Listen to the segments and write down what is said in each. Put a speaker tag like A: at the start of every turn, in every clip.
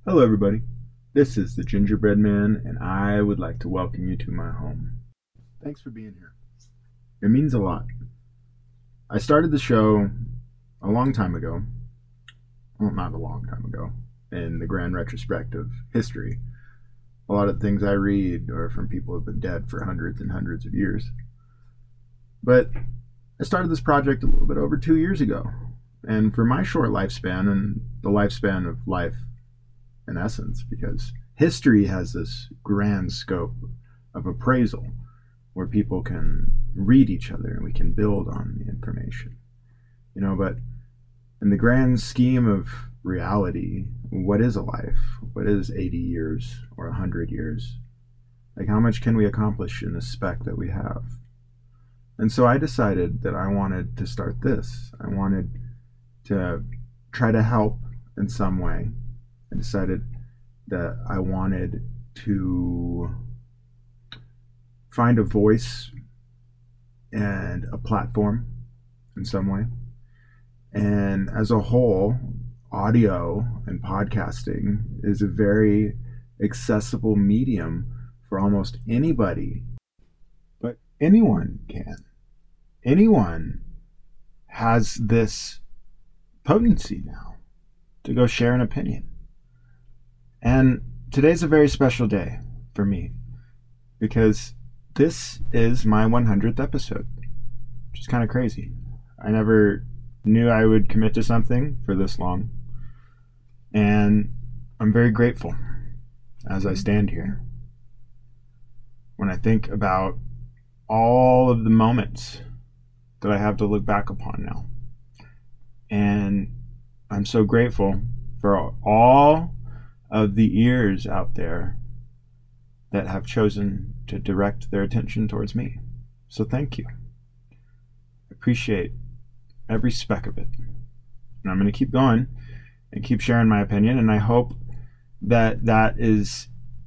A: Hello, everybody. This is the Gingerbread Man, and I would like to welcome you to my home. Thanks for being here. It means a lot. I started the show a long time ago. Well, not a long time ago. In the grand retrospect of history. A lot of things I read are from people who have been dead for hundreds and hundreds of years. But I started this project a little bit over 2 years ago. And for my short lifespan and the lifespan of life in essence, because history has this grand scope of appraisal where people can read each other and we can build on the information. But in the grand scheme of reality, what is a life? What is 80 years or 100 years? Like, how much can we accomplish in the speck that we have? And so I decided that I wanted to start this. I wanted to try to help in some way. I decided that I wanted to find a voice and a platform in some way. And as a whole, audio and podcasting is a very accessible medium for almost anybody. But anyone can. Anyone has this potency now to go share an opinion. And today's a very special day for me because this is my 100th episode, which is kind of crazy. I never knew I would commit to something for this long. And I'm very grateful as I stand here. When I think about all of the moments that I have to look back upon now. And I'm so grateful for all of the ears out there that have chosen to direct their attention towards me. So thank you. I appreciate every speck of it. And I'm going to keep going and keep sharing my opinion, and I hope that that is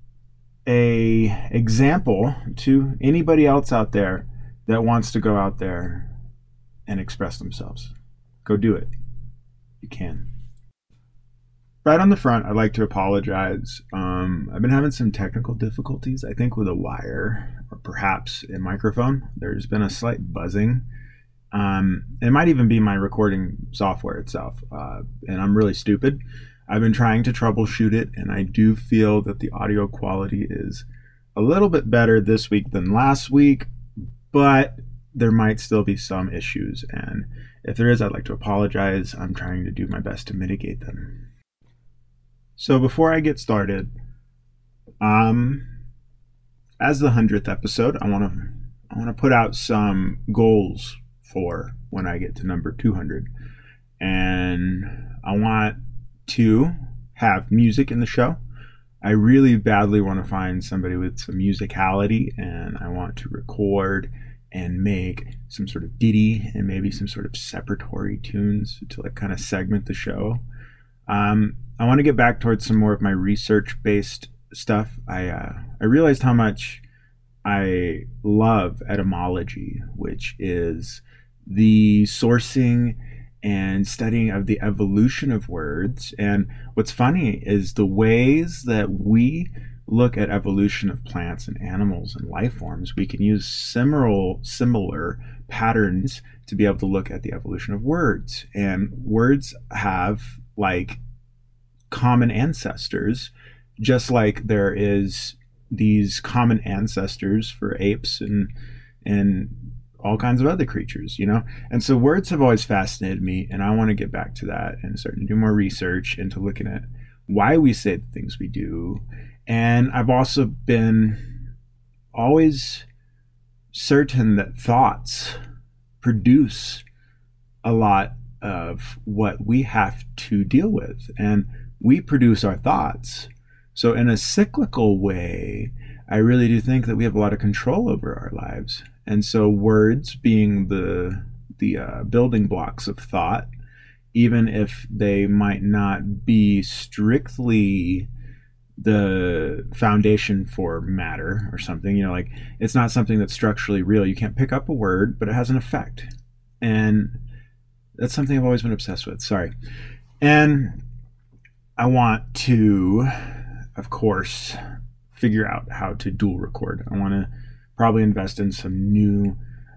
A: a example to anybody else out there that wants to go out there and express themselves. Go do it. You can. Right on the front, I'd like to apologize. I've been having some technical difficulties, I think with a wire or perhaps a microphone. There's been a slight buzzing. It might even be my recording software itself. And I'm really stupid. I've been trying to troubleshoot it, and I do feel that the audio quality is a little bit better this week than last week, but there might still be some issues. And if there is, I'd like to apologize. I'm trying to do my best to mitigate them. So before I get started, as the 100th episode, I want to put out some goals for when I get to number 200. And I want to have music in the show. I really badly want to find somebody with some musicality, and I want to record and make some sort of ditty and maybe some sort of separatory tunes to like kind of segment the show. I want to get back towards some more of my research-based stuff. I realized how much I love etymology, which is the sourcing and studying of the evolution of words. And what's funny is the ways that we look at evolution of plants and animals and life forms, we can use similar patterns to be able to look at the evolution of words. And words have like common ancestors, just like there is these common ancestors for apes and all kinds of other creatures, And so words have always fascinated me, and I want to get back to that and start to do more research into looking at why we say the things we do. And I've also been always certain that thoughts produce a lot of what we have to deal with, and we produce our thoughts. So in a cyclical way, I really do think that we have a lot of control over our lives. And so words being the building blocks of thought, even if they might not be strictly the foundation for matter or something, like it's not something that's structurally real. You can't pick up a word, but it has an effect. And that's something I've always been obsessed with. Sorry. And I want to, of course, figure out how to dual record. I want to probably invest in some new,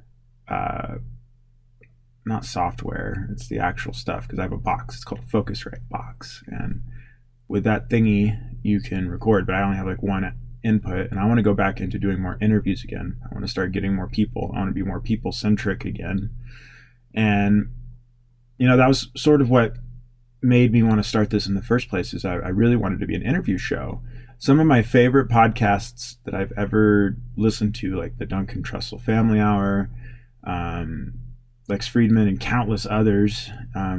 A: not software, it's the actual stuff, because I have a box. It's called a Focusrite box. And with that thingy, you can record, but I only have like one input. And I want to go back into doing more interviews again. I want to start getting more people. I want to be more people-centric again. And, that was sort of what made me want to start this in the first place, is I really wanted to be an interview show. Some of my favorite podcasts that I've ever listened to, like the Duncan Trussell Family Hour, Lex Friedman, and countless others,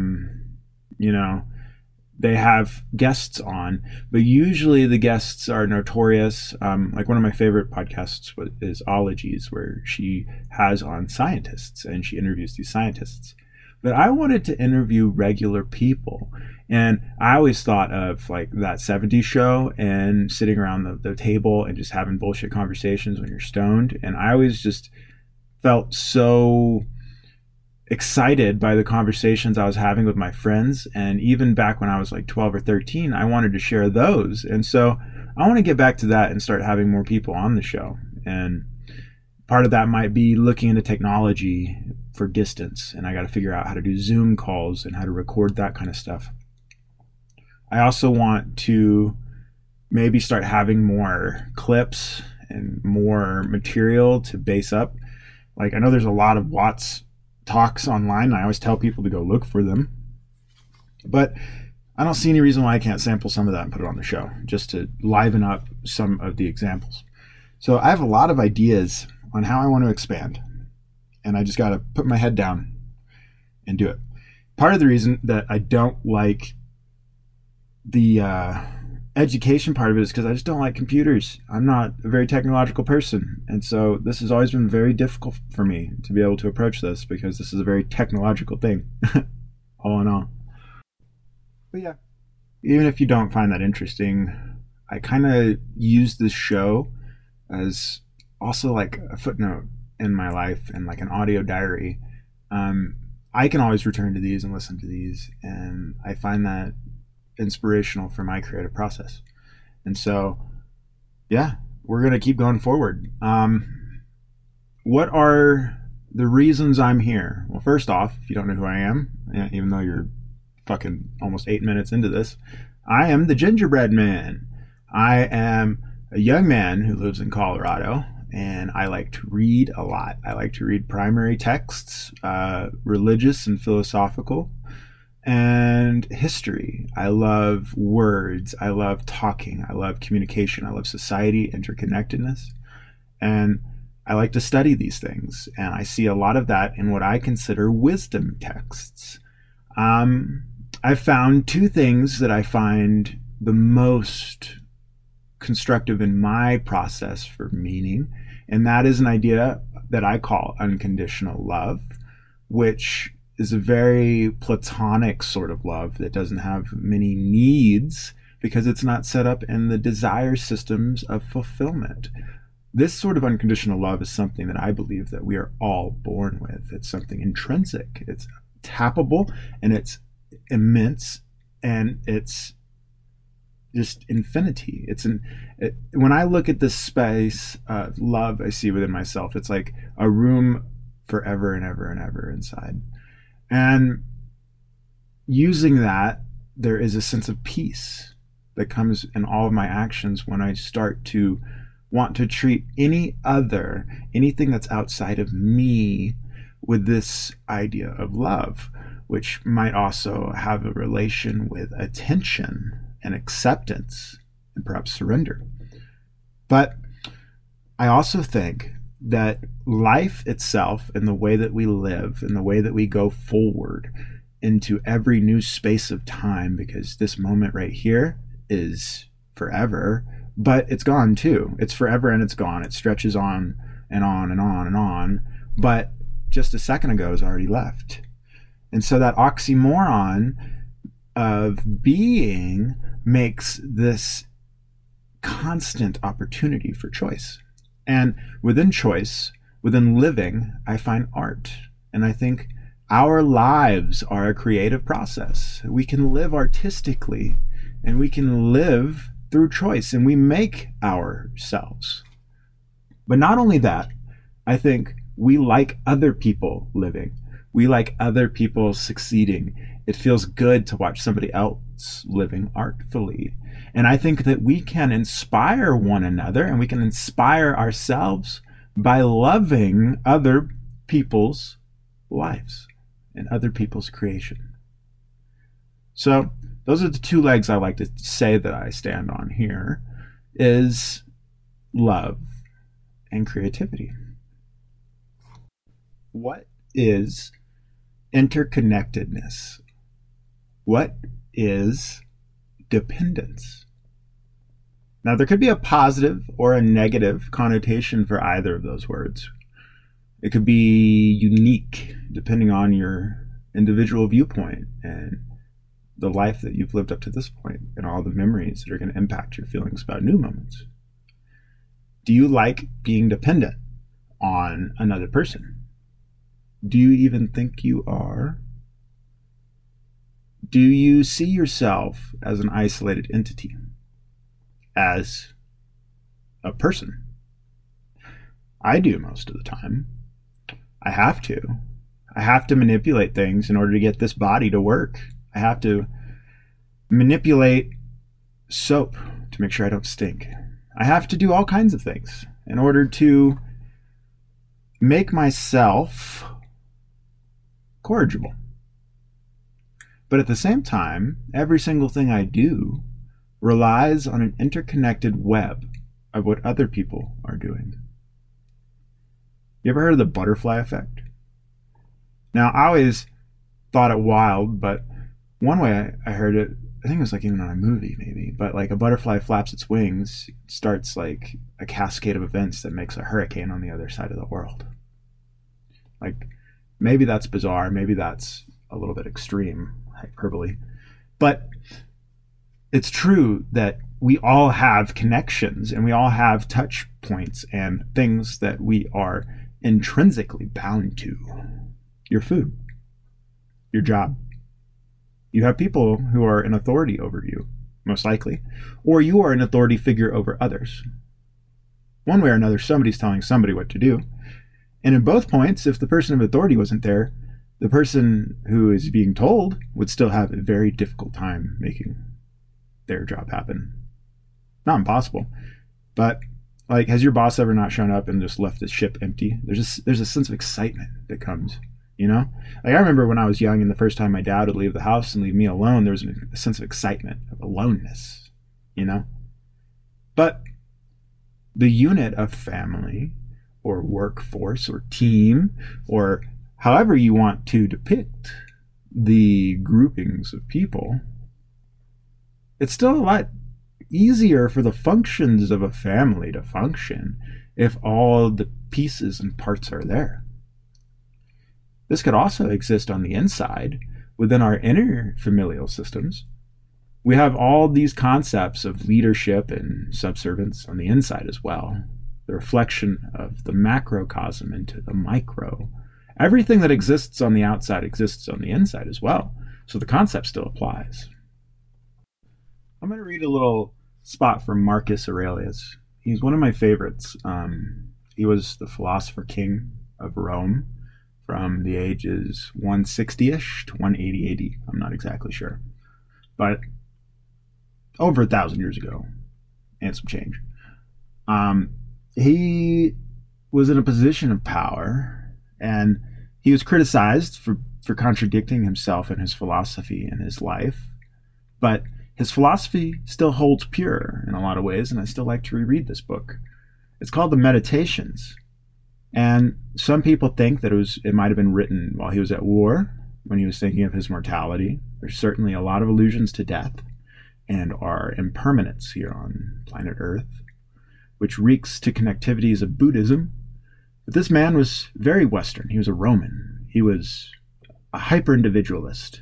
A: they have guests on, but usually the guests are notorious. Like one of my favorite podcasts is Ologies, where she has on scientists and she interviews these scientists. But I wanted to interview regular people. And I always thought of like that 70s show and sitting around the table and just having bullshit conversations when you're stoned. And I always just felt so excited by the conversations I was having with my friends. And even back when I was like 12 or 13, I wanted to share those. And so I want to get back to that and start having more people on the show. And part of that might be looking into technology for distance. And I got to figure out how to do Zoom calls and how to record that kind of stuff. I also want to maybe start having more clips and more material to base up. Like, I know there's a lot of Watts talks online. I always tell people to go look for them, but I don't see any reason why I can't sample some of that and put it on the show, just to liven up some of the examples. So I have a lot of ideas on how I want to expand, and I just got to put my head down and do it. Part of the reason that I don't like the education part of it is because I just don't like computers. I'm not a very technological person. And so this has always been very difficult for me to be able to approach this, because this is a very technological thing, all in all. But yeah, even if you don't find that interesting, I kind of use this show as also like a footnote in my life and like an audio diary. I can always return to these and listen to these, and I find that inspirational for my creative process. And so, yeah, we're going to keep going forward. What are the reasons I'm here? Well, first off, if you don't know who I am, even though you're fucking almost 8 minutes into this, I am the Gingerbread Man. I am a young man who lives in Colorado, and I like to read a lot. I like to read primary texts, religious and philosophical, and history. I love words. I love talking. I love communication. I love society, interconnectedness. And I like to study these things. And I see a lot of that in what I consider wisdom texts. I've found two things that I find the most constructive in my process for meaning. And that is an idea that I call unconditional love, which is a very platonic sort of love that doesn't have many needs because it's not set up in the desire systems of fulfillment. This sort of unconditional love is something that I believe that we are all born with. It's something intrinsic. It's tappable, and it's immense, and it's just infinity. When I look at this space of love I see within myself, it's like a room forever and ever and ever inside. And using that, there is a sense of peace that comes in all of my actions when I start to want to treat anything that's outside of me with this idea of love, which might also have a relation with attention and acceptance and perhaps surrender. But I also think that life itself and the way that we live and the way that we go forward into every new space of time, because this moment right here is forever, but it's gone too. It's forever and it's gone. It stretches on and on and on and on, but just a second ago is already left. And so that oxymoron of being makes this constant opportunity for choice. And within choice, within living, I find art. And I think our lives are a creative process. We can live artistically and we can live through choice, and we make ourselves. But not only that, I think we like other people living. We like other people succeeding. It feels good to watch somebody else living artfully. And I think that we can inspire one another, and we can inspire ourselves by loving other people's lives and other people's creation. So those are the two legs I like to say that I stand on here, is love and creativity. What is interconnectedness? What is dependence? Now, there could be a positive or a negative connotation for either of those words. It could be unique depending on your individual viewpoint and the life that you've lived up to this point and all the memories that are going to impact your feelings about new moments. Do you like being dependent on another person? Do you even think you are? Do you see yourself as an isolated entity? As a person? I do most of the time. I have to. I have to manipulate things in order to get this body to work. I have to manipulate soap to make sure I don't stink. I have to do all kinds of things in order to make myself corrigible. But at the same time, every single thing I do relies on an interconnected web of what other people are doing. You ever heard of the butterfly effect? Now, I always thought it wild, but one way I heard it, I think it was like even on a movie maybe, but like a butterfly flaps its wings, starts like a cascade of events that makes a hurricane on the other side of the world. Like, maybe that's bizarre, maybe that's a little bit extreme hyperbole, but it's true that we all have connections and we all have touch points and things that we are intrinsically bound to. Your food, your job. You have people who are in authority over you, most likely, or you are an authority figure over others. One way or another, somebody's telling somebody what to do. And in both points, if the person of authority wasn't there, the person who is being told would still have a very difficult time making their job happen. Not impossible, but like, has your boss ever not shown up and just left the ship empty? There's a sense of excitement that comes, you know? Like, I remember when I was young and the first time my dad would leave the house and leave me alone, there was a sense of excitement, of aloneness, you know? But the unit of family or workforce or team, or however you want to depict the groupings of people, it's still a lot easier for the functions of a family to function if all the pieces and parts are there. This could also exist on the inside, within our inner familial systems. We have all these concepts of leadership and subservience on the inside as well. The reflection of the macrocosm into the micro. Everything that exists on the outside exists on the inside as well. So the concept still applies. I'm going to read a little spot from Marcus Aurelius. He's one of my favorites. He was the philosopher king of Rome from the ages 160-ish to 180 AD. I'm not exactly sure. But over 1,000 years ago, and some change. He was in a position of power, and he was criticized for contradicting himself in his philosophy and his life. But his philosophy still holds pure in a lot of ways, and I still like to reread this book. It's called The Meditations. And some people think that it might have been written while he was at war, when he was thinking of his mortality. There's certainly a lot of allusions to death and our impermanence here on planet Earth, which reeks to connectivities of Buddhism. But this man was very Western. He was a Roman. He was a hyper-individualist.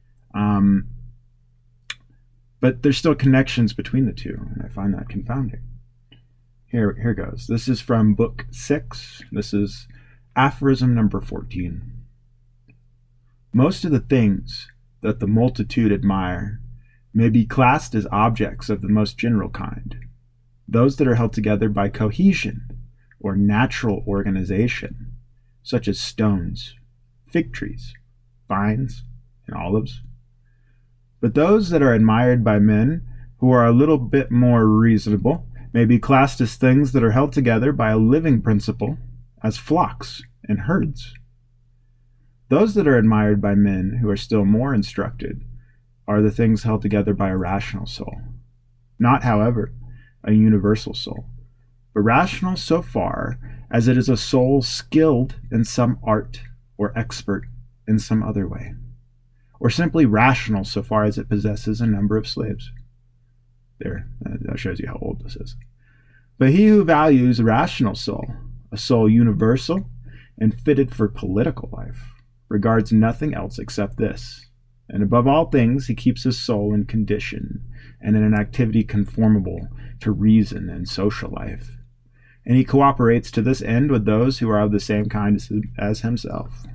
A: But there's still connections between the two, and I find that confounding. Here goes. This is from book 6. This is aphorism number 14. Most of the things that the multitude admire may be classed as objects of the most general kind, those that are held together by cohesion or natural organization, such as stones, fig trees, vines, and olives. But those that are admired by men who are a little bit more reasonable may be classed as things that are held together by a living principle, as flocks and herds. Those that are admired by men who are still more instructed are the things held together by a rational soul. Not, however, a universal soul, but rational so far as it is a soul skilled in some art or expert in some other way, or simply rational so far as it possesses a number of slaves. There, that shows you how old this is. But he who values a rational soul, a soul universal and fitted for political life, regards nothing else except this, and above all things he keeps his soul in condition and in an activity conformable to reason and social life, and he cooperates to this end with those who are of the same kind as himself.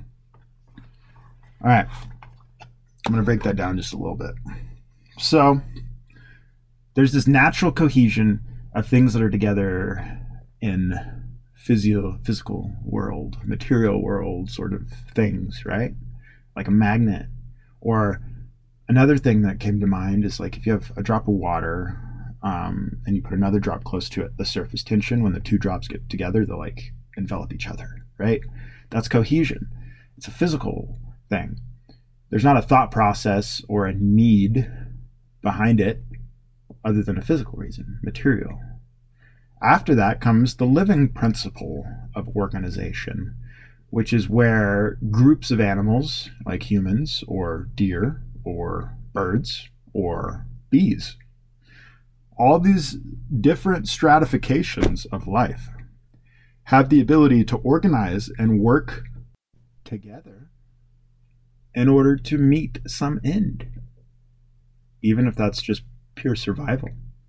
A: All right, I'm going to break that down just a little bit. So there's this natural cohesion of things that are together in physical world, material world sort of things, right? Like a magnet. Or another thing that came to mind is like if you have a drop of water and you put another drop close to it, the surface tension, when the two drops get together, they'll like envelop each other, right? That's cohesion. It's a physical thing. There's not a thought process or a need behind it other than a physical reason, material. After that comes the living principle of organization, which is where groups of animals, like humans or deer or birds or bees, all these different stratifications of life have the ability to organize and work together in order to meet some end, even if that's just pure survival.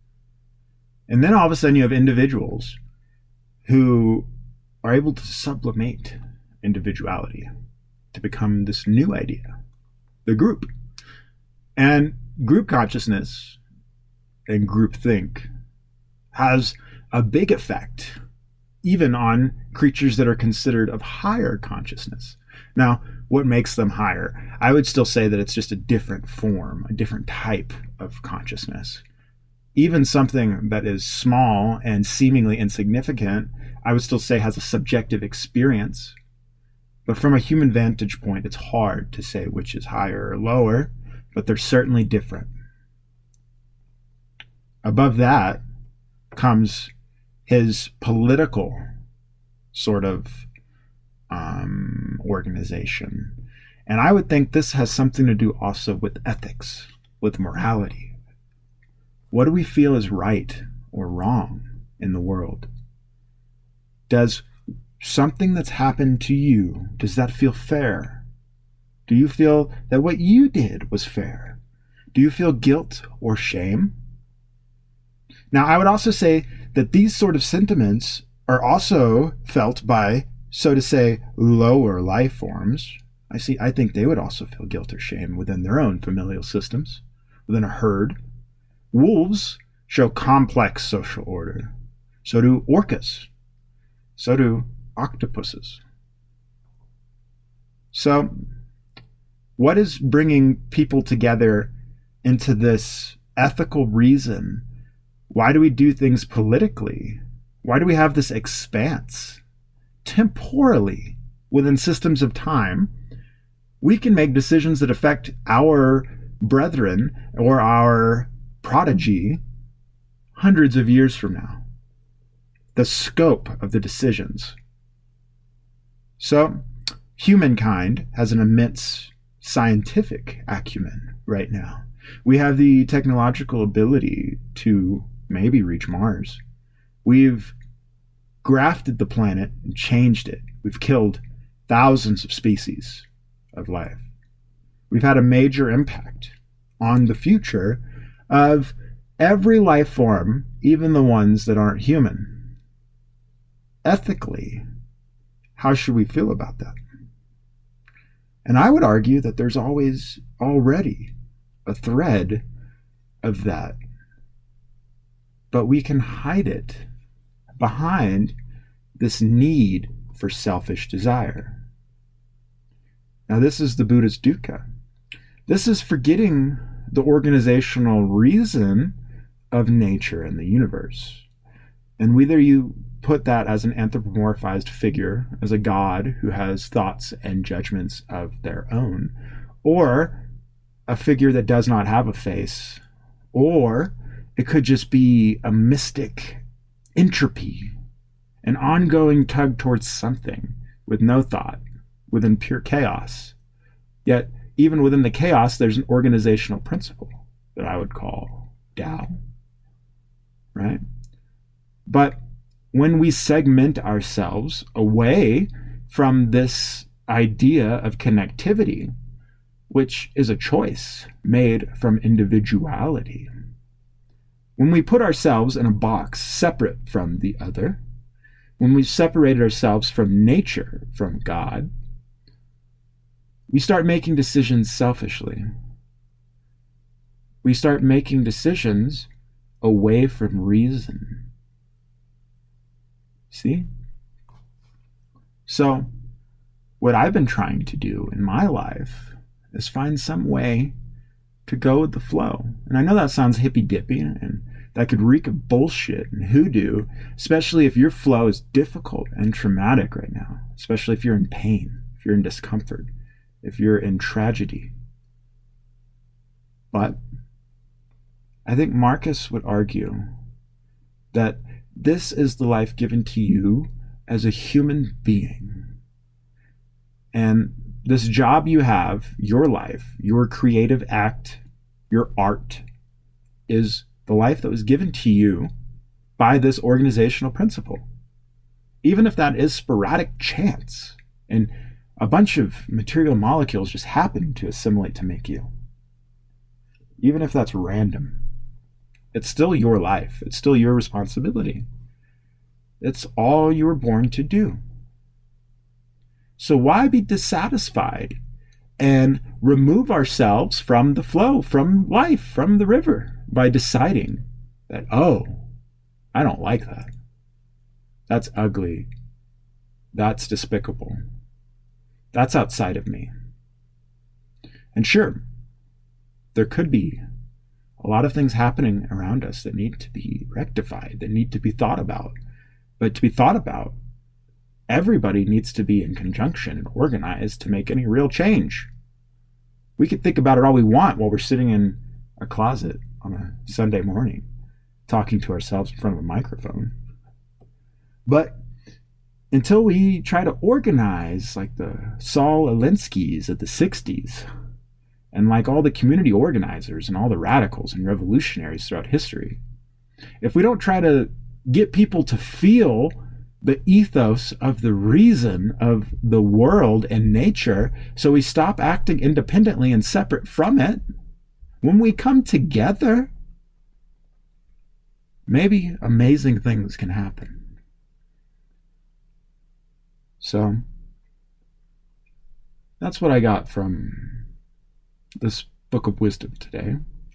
A: And then all of a sudden you have individuals who are able to sublimate individuality to become this new idea, the group. And group consciousness and groupthink has a big effect even on creatures that are considered of higher consciousness. Now, what makes them higher? I would still say that it's just a different form, a different type of consciousness. Even something that is small and seemingly insignificant, I would still say has a subjective experience. But from a human vantage point, it's hard to say which is higher or lower, but they're certainly different. Above that comes his political sort of organization. And I would think this has something to do also with ethics, with morality. What do we feel is right or wrong in the world? Does something that's happened to you, does that feel fair? Do you feel that what you did was fair? Do you feel guilt or shame? Now, I would also say that these sort of sentiments are also felt by, so to say, lower life forms. I think they would also feel guilt or shame within their own familial systems, within a herd. Wolves show complex social order. So do orcas. So do octopuses. So, what is bringing people together into this ethical reason? Why do we do things politically? Why do we have this expanse? Temporally, within systems of time, we can make decisions that affect our brethren or our prodigy hundreds of years from now. The scope of the decisions. So, humankind has an immense scientific acumen right now. We have the technological ability to maybe reach Mars. We've grafted the planet and changed it. We've killed thousands of species of life. We've had a major impact on the future of every life form, even the ones that aren't human. Ethically, how should we feel about that? And I would argue that there's always already a thread of that, but we can hide it behind this need for selfish desire. Now, this is the Buddha's dukkha. This is forgetting the organizational reason of nature and the universe. And whether you put that as an anthropomorphized figure, as a god who has thoughts and judgments of their own, or a figure that does not have a face, or it could just be a mystic entropy, an ongoing tug towards something with no thought, within pure chaos. Yet, even within the chaos, there's an organizational principle that I would call Tao, right? But when we segment ourselves away from this idea of connectivity, which is a choice made from individuality, when we put ourselves in a box separate from the other, when we separated ourselves from nature, from God, we start making decisions selfishly. We start making decisions away from reason. See? So, what I've been trying to do in my life is find some way to go with the flow. And I know that sounds hippy-dippy, and that could reek of bullshit and hoodoo, especially if your flow is difficult and traumatic right now, especially if you're in pain, if you're in discomfort, if you're in tragedy. But I think Marcus would argue that this is the life given to you as a human being. And this job you have, your life, your creative act, your art, is the life that was given to you by this organizational principle. Even if that is sporadic chance and a bunch of material molecules just happen to assimilate to make you. Even if that's random, it's still your life. It's still your responsibility. It's all you were born to do. So why be dissatisfied and remove ourselves from the flow, from life, from the river, by deciding that, oh, I don't like that. That's ugly. That's despicable. That's outside of me. And sure, there could be a lot of things happening around us that need to be rectified, that need to be thought about. But to be thought about, everybody needs to be in conjunction and organized to make any real change. We could think about it all we want while we're sitting in a closet on a Sunday morning, talking to ourselves in front of a microphone. But until we try to organize like the Saul Alinsky's of the 60s, and like all the community organizers and all the radicals and revolutionaries throughout history, if we don't try to get people to feel the ethos of the reason of the world and nature, so we stop acting independently and separate from it, when we come together, maybe amazing things can happen. So, that's what I got from this book of wisdom today.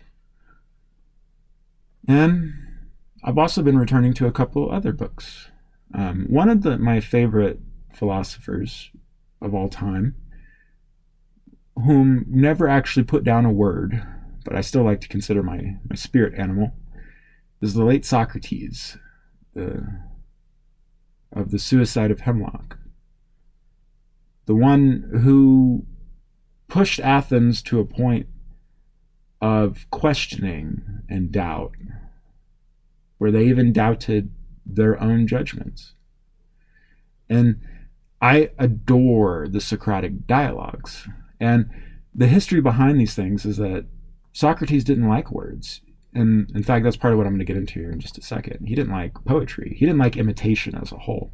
A: And I've also been returning to a couple other books. One of my favorite philosophers of all time, whom never actually put down a word, but I still like to consider my spirit animal, is the late Socrates, of the Suicide of Hemlock. The one who pushed Athens to a point of questioning and doubt, where they even doubted their own judgments. And I adore the Socratic dialogues. And the history behind these things is that Socrates didn't like words. And in fact, that's part of what I'm going to get into here in just a second. He didn't like poetry. He didn't like imitation as a whole.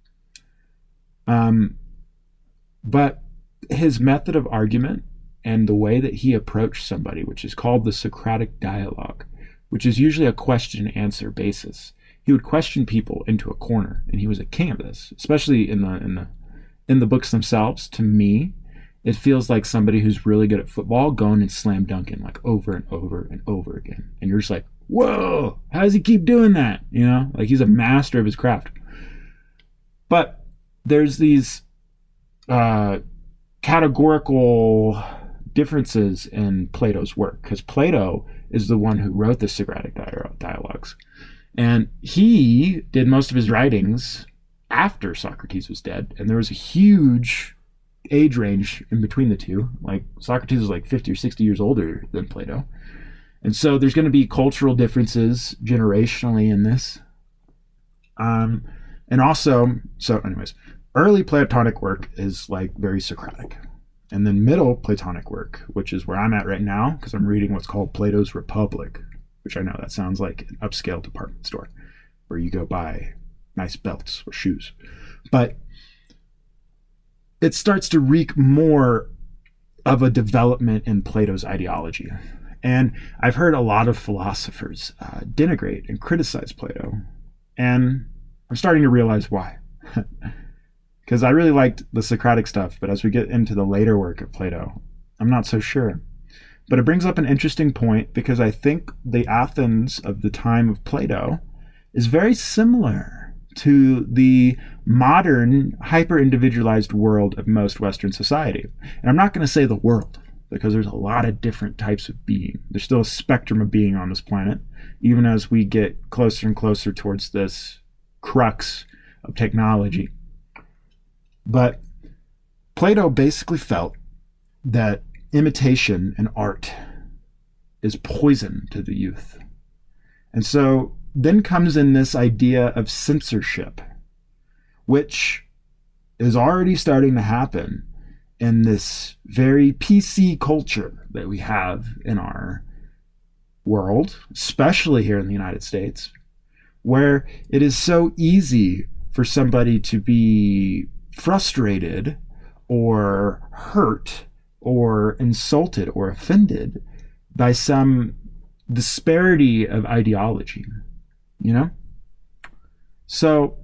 A: But his method of argument and the way that he approached somebody, which is called the Socratic dialogue, which is usually a question and answer basis. He would question people into a corner, and he was a king of this, especially in the books themselves. To me,
B: It feels like somebody who's really good at football going and slam dunking like over and over and over again. And you're just like, whoa, how does he keep doing that? You know, like he's a master of his craft. But there's these categorical differences in Plato's work, because Plato is the one who wrote the Socratic dialogues. And he did most of his writings after Socrates was dead. And there was a huge age range in between the two. Like Socrates was like 50 or 60 years older than Plato. And so there's going to be cultural differences generationally in this. And also, so anyways, early Platonic work is like very Socratic. And then middle Platonic work, which is where I'm at right now, because I'm reading what's called Plato's Republic, which I know that sounds like an upscale department store where you go buy nice belts or shoes. But it starts to reek more of a development in Plato's ideology. And I've heard a lot of philosophers denigrate and criticize Plato. And I'm starting to realize why. Because I really liked the Socratic stuff, but as we get into the later work of Plato, I'm not so sure. But it brings up an interesting point, because I think the Athens of the time of Plato is very similar to the modern hyper-individualized world of most Western society. And I'm not going to say the world, because there's a lot of different types of being. There's still a spectrum of being on this planet, even as we get closer and closer towards this crux of technology. But Plato basically felt that imitation and art is poison to the youth. And so then comes in this idea of censorship, which is already starting to happen in this very PC culture that we have in our world, especially here in the United States, where it is so easy for somebody to be frustrated or hurt or insulted or offended by some disparity of ideology, you know? So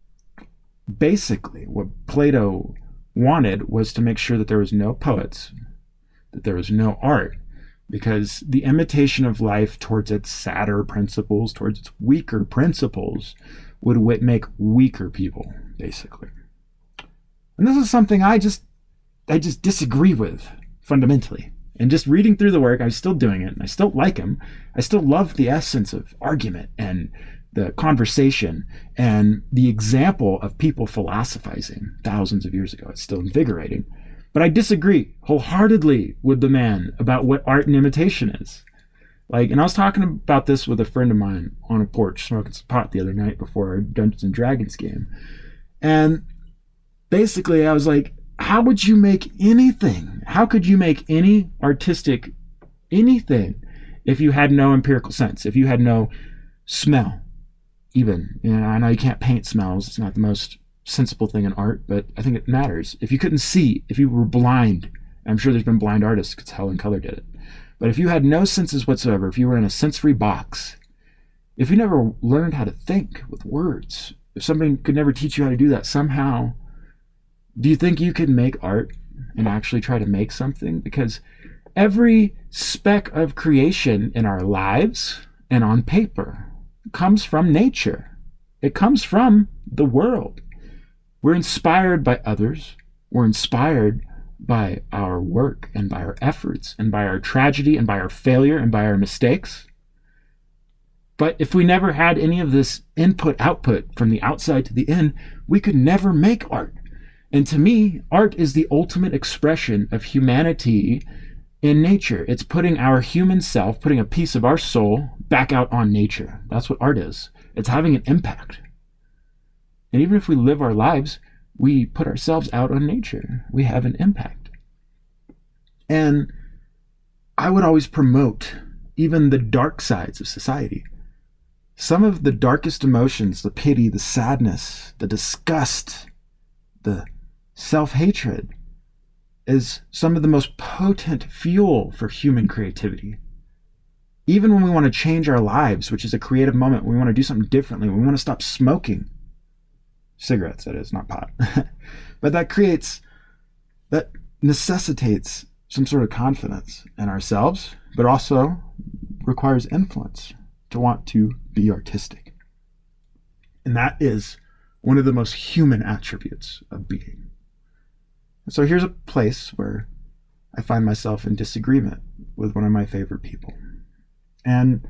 B: basically what Plato wanted was to make sure that there was no poets, that there was no art, because the imitation of life towards its sadder principles, towards its weaker principles, would make weaker people, basically. And this is something I just disagree with fundamentally. And just reading through the work, I'm still doing it, and I still like him. I still love the essence of argument and the conversation and the example of people philosophizing thousands of years ago. It's still invigorating. But I disagree wholeheartedly with the man about what art and imitation is. And I was talking about this with a friend of mine on a porch, smoking some pot the other night before our Dungeons and Dragons game. And basically I was like, how would you make anything? How could you make any artistic anything if you had no empirical sense, if you had no smell even? You know, I know you can't paint smells. It's not the most sensible thing in art, but I think it matters. If you couldn't see, if you were blind, I'm sure there's been blind artists because Helen Keller did it. But if you had no senses whatsoever, if you were in a sensory box, if you never learned how to think with words, if somebody could never teach you how to do that somehow, do you think you could make art and actually try to make something? Because every speck of creation in our lives and on paper comes from nature. It comes from the world. We're inspired by others. We're inspired by our work and by our efforts and by our tragedy and by our failure and by our mistakes. But if we never had any of this input-output from the outside to the in, we could never make art. And to me, art is the ultimate expression of humanity in nature. It's putting our human self, putting a piece of our soul back out on nature. That's what art is. It's having an impact. And even if we live our lives, we put ourselves out on nature. We have an impact. And I would always promote even the dark sides of society. Some of the darkest emotions, the pity, the sadness, the disgust, the self-hatred, is some of the most potent fuel for human creativity. Even when we want to change our lives, which is a creative moment, we want to do something differently, we want to stop smoking. Cigarettes, that is, not pot. But that creates, that necessitates some sort of confidence in ourselves, but also requires influence to want to be artistic. And that is one of the most human attributes of being. So here's a place where I find myself in disagreement with one of my favorite people. And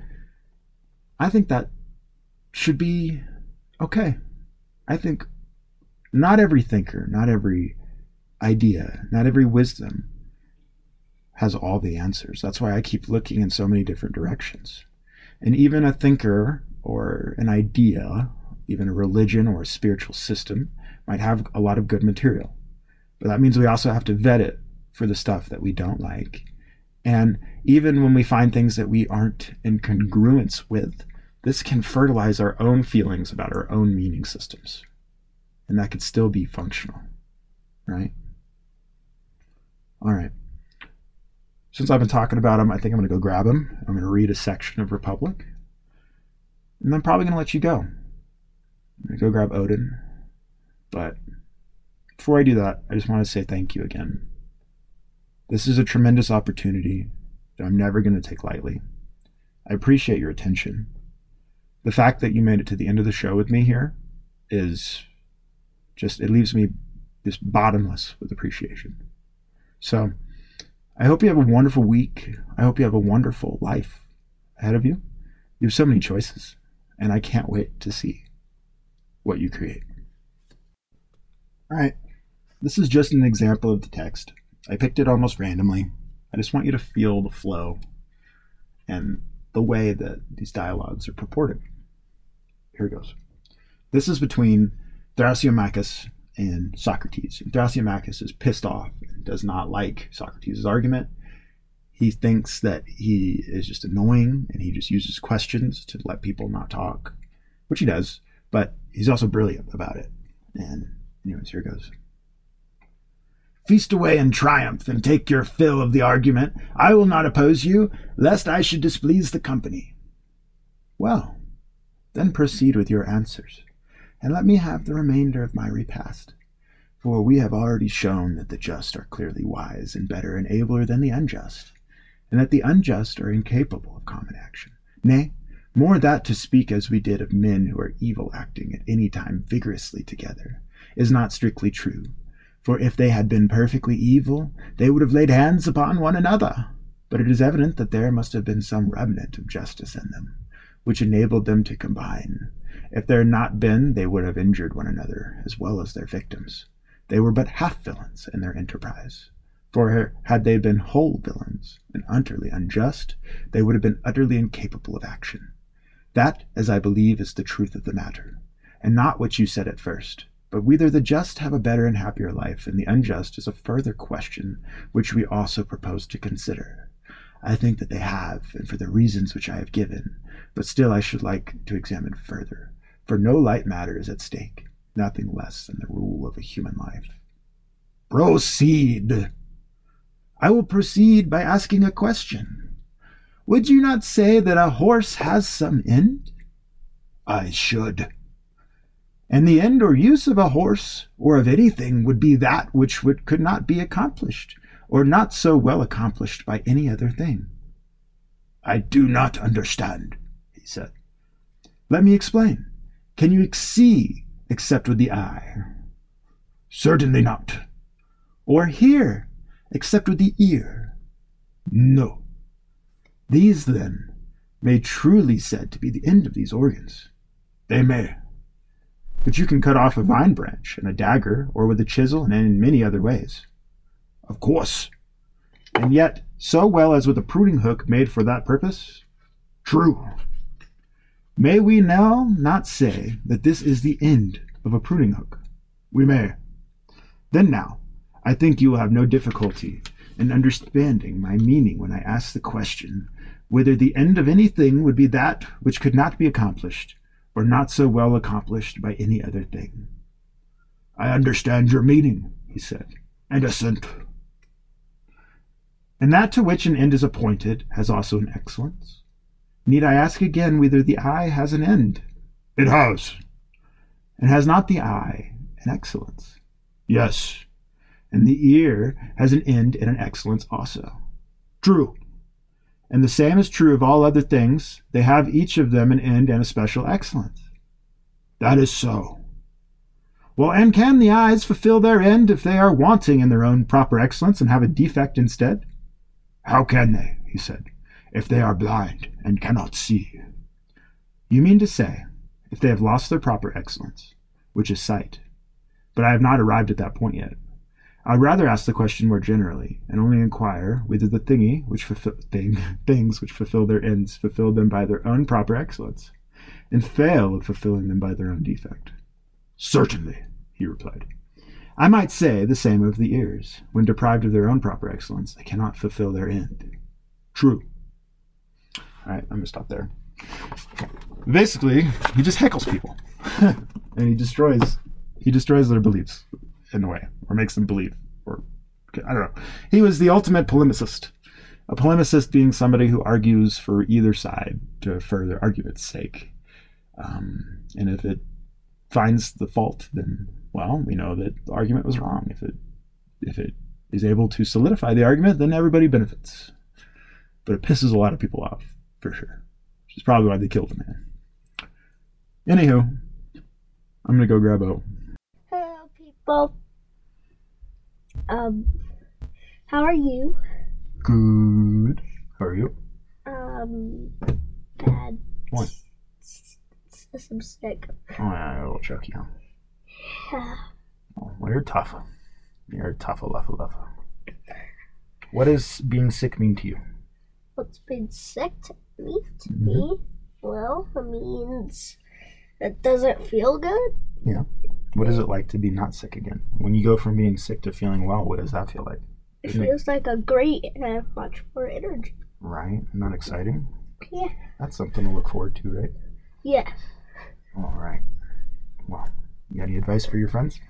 B: I think that should be okay. I think not every thinker, not every idea, not every wisdom has all the answers. That's why I keep looking in so many different directions. And even a thinker or an idea, even a religion or a spiritual system, might have a lot of good material. But that means we also have to vet it for the stuff that we don't like. And even when we find things that we aren't in congruence with, this can fertilize our own feelings about our own meaning systems. And that could still be functional, right? All right. Since I've been talking about him, I think I'm going to go grab him. I'm going to read a section of Republic. And I'm probably going to let you go. I'm going to go grab Odin. But before I do that, I just want to say thank you again. This is a tremendous opportunity that I'm never going to take lightly. I appreciate your attention. The fact that you made it to the end of the show with me here is just, it leaves me just bottomless with appreciation. So I hope you have a wonderful week. I hope you have a wonderful life ahead of you. You have so many choices, and I can't wait to see what you create. All right, this is just an example of the text. I picked it almost randomly. I just want you to feel the flow and the way that these dialogues are purported. Here it goes. This is between Thrasymachus and Socrates. And Thrasymachus is pissed off and does not like Socrates' argument. He thinks that he is just annoying and he just uses questions to let people not talk, which he does, but he's also brilliant about it. And anyways, here it goes. Feast away in triumph and take your fill of the argument. I will not oppose you, lest I should displease the company. Well, then proceed with your answers, and let me have the remainder of my repast. For we have already shown that the just are clearly wise and better and abler than the unjust, and that the unjust are incapable of common action. Nay, more that to speak as we did of men who are evil acting at any time vigorously together is not strictly true. For if they had been perfectly evil, they would have laid hands upon one another. But it is evident that there must have been some remnant of justice in them, which enabled them to combine. If there had not been, they would have injured one another, as well as their victims. They were but half villains in their enterprise. For had they been whole villains, and utterly unjust, they would have been utterly incapable of action. That, as I believe, is the truth of the matter, and not what you said at first. But whether the just have a better and happier life than the unjust is a further question which we also propose to consider. I think that they have, and for the reasons which I have given, but still I should like to examine further, for no light matter is at stake, nothing less than the rule of a human life. Proceed. I will proceed by asking a question. Would you not say that a horse has some end? I should. And the end or use of a horse, or of anything, would be that which could not be accomplished, or not so well accomplished by any other thing. I do not understand, he said. Let me explain. Can you see except with the eye? Certainly not. Or hear except with the ear? No. These, then, may truly said to be the end of these organs. They may. But you can cut off a vine branch in a dagger, or with a chisel, and in many other ways. Of course. And yet, so well as with a pruning hook made for that purpose? True. May we now not say that this is the end of a pruning hook? We may. Then now, I think you will have no difficulty in understanding my meaning when I ask the question, whether the end of anything would be that which could not be accomplished, or not so well accomplished by any other thing. I understand your meaning, he said, and assent. And that to which an end is appointed has also an excellence. Need I ask again whether the eye has an end? It has. And has not the eye an excellence? Yes. and the ear has an end and an excellence also. True. And the same is true of all other things. They have each of them an end and a special excellence. That is so. Well, and can the eyes fulfill their end if they are wanting in their own proper excellence and have a defect instead? How can they, he said, if they are blind and cannot see? You mean to say, if they have lost their proper excellence, which is sight. But I have not arrived at that point yet. I would rather ask the question more generally, and only inquire whether the things which fulfill their ends fulfill them by their own proper excellence, and fail of fulfilling them by their own defect. Certainly, he replied. I might say the same of the ears. When deprived of their own proper excellence, they cannot fulfill their end. True. All right, I'm going to stop there. Basically, he just heckles people. And he destroys their beliefs in a way, or makes them believe, or I don't know. He was the ultimate polemicist. A polemicist being somebody who argues for either side to further argument's sake. And if it finds the fault, then, well, we know that the argument was wrong. If it is able to solidify the argument, then everybody benefits. But it pisses a lot of people off, for sure. Which is probably why they killed the man. Anywho, I'm going to go grab O.
C: Hello, people. How are you?
B: Good. How are you?
C: Bad.
B: What?
C: I'm sick.
B: Oh, yeah, it'll choke you. Oh, well, you're tough. You're tough, luffa. What does being sick mean to you?
C: What's being sick to me? Well, it means it doesn't feel good.
B: Yeah. What is it like to be not sick again? When you go from being sick to feeling well, what does that feel like?
C: It feels like a great and I have much more energy.
B: Right? Isn't that exciting?
C: Yeah.
B: That's something to look forward to, right?
C: Yeah.
B: All right. Well, you got any advice for your friends?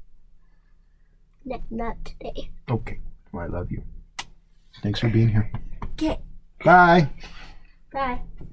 C: Not today.
B: Okay. Well, I love you. Thanks for being here.
C: Okay.
B: Bye.
C: Bye.